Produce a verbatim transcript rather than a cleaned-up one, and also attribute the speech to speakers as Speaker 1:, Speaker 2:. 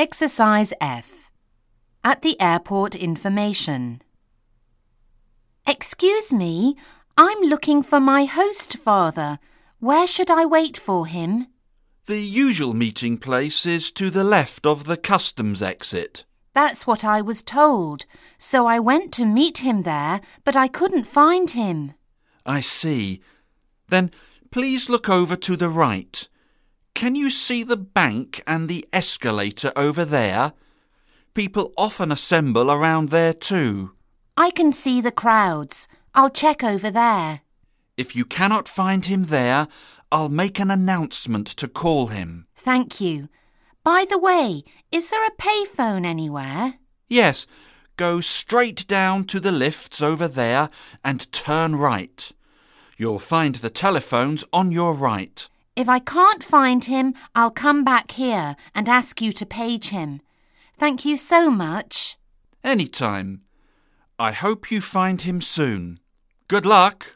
Speaker 1: Exercise F. At the airport information. Excuse me, I'm looking for my host father. Where should I wait for him?
Speaker 2: The usual meeting place is to the left of the customs exit.
Speaker 1: That's what I was told, so I went to meet him there, but I couldn't find him.
Speaker 2: I see. Then please look over to the right. Can you see the bank and the escalator over there? People often assemble around there too.
Speaker 1: I can see the crowds. I'll check over there.
Speaker 2: If you cannot find him there, I'll make an announcement to call him.
Speaker 1: Thank you. By the way, is there a payphone anywhere?
Speaker 2: Yes, go straight down to the lifts over there and turn right. You'll find the telephones on your right.
Speaker 1: If I can't find him, I'll come back here and ask you to page him. Thank you so much.
Speaker 2: Anytime. I hope you find him soon. Good luck.